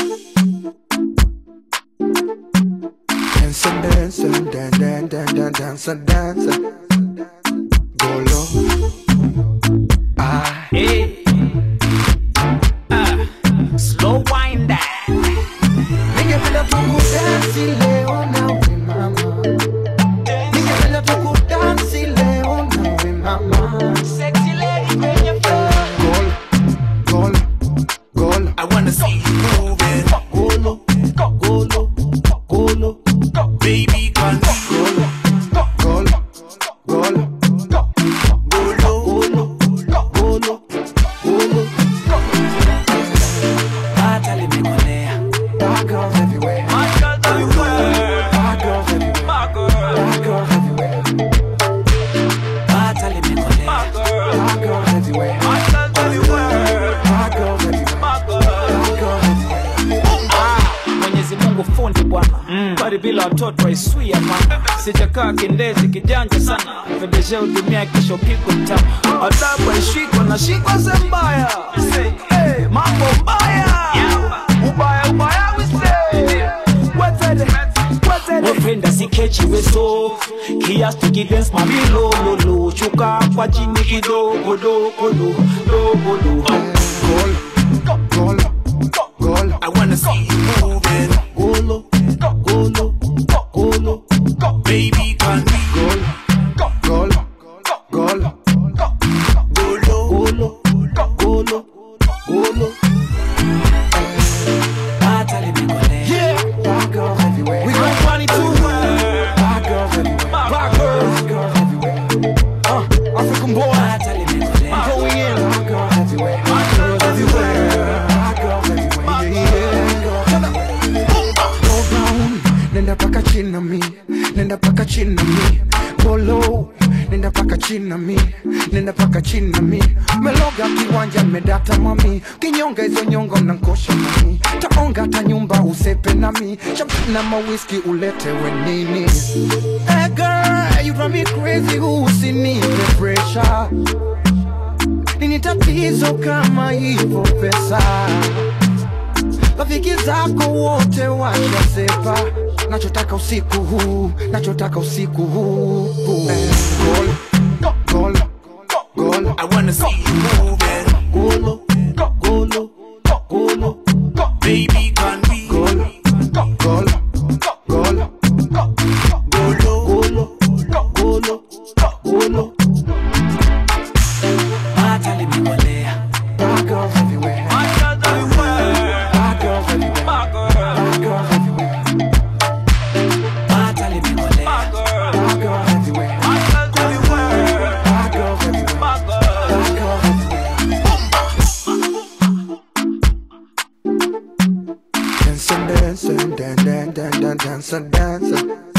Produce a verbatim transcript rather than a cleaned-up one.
Dance and dance and dance and dance, dance and dance. Go low. Ah, Hey, uh, slow wind down. ningependa tukudansi leo nawe mama. Ningependa tukudansi leo nawe mama. Sexy lady kwenye floor. Golo, golo, golo. I wanna see you moving. Golo, golo, golo. Baby, can we Golo, golo, golo. go low? Golo, golo, golo. Hata limekolea. Bad girls everywhere. My girls everywhere. Bad girls everywhere. My girl. Bad girls everywhere. Hata limekolea. Bad girls everywhere. My girls everywhere. Bad girls everywhere. My girl. Bad girls everywhere. Mwenyezi Mungu fundi bwana, bali bila watoto haiswi hapana. Sijakaa kindezi kijanja sana, fedeje udumia kisho piko mtamu. Adabu haishikwa na shikwa zembaya. Hey, mambo mbaya. Ubaya ubaya we say. Wetede, wetede. Wependa sikechi weso, kiasi kidens mamilo lolo. Chuka kwa chini kidogo dogo dogo dogo. Golo, golo, golo. I wanna see you moving. Golo, golo, golo. Baby, can we Golo, golo, golo. go low? Golo, golo, golo. Hata limekolea. Yeah, bad girls everywhere. We gon' party too. Bad girls everywhere. Bad girls. Bad girls everywhere. Uh, African boy. Hata limekolea. Going in. Bad girls everywhere. Bad girls everywhere. Bad girls everywhere. Yeah, yeah. Go down, nenda paka chini na mi, nenda paka chini na mi. Go low, nenda paka chini na mi, nenda paka chini na mi. Meloga kiwanja medata mami, kinyonga hizo nyongo na nkosha mami. Taonga hata nyumba usepe na mi, champagne na mawiski ulete we nini. Hey girl, you drive me crazy, usinipe pressure. Nini tatizo kama hivyo pesa? Rafiki zako wote washasepa. Nachotaka usiku huu, nachotaka usiku huu. Golo, golo, golo. I wanna see you moving. Golo, golo, golo. Baby, can we Golo, golo, golo. go low? Golo, golo, golo. Hata limekolea. Bad girls everywhere. My girls everywhere. Bad girls everywhere. My girl. Bad girls everywhere. Hata limekolea. Bad girls everywhere. My girls everywhere. Bad girls everywhere. My girl. Bad girls everywhere. Dance and dance and dance and dance and dance and dance.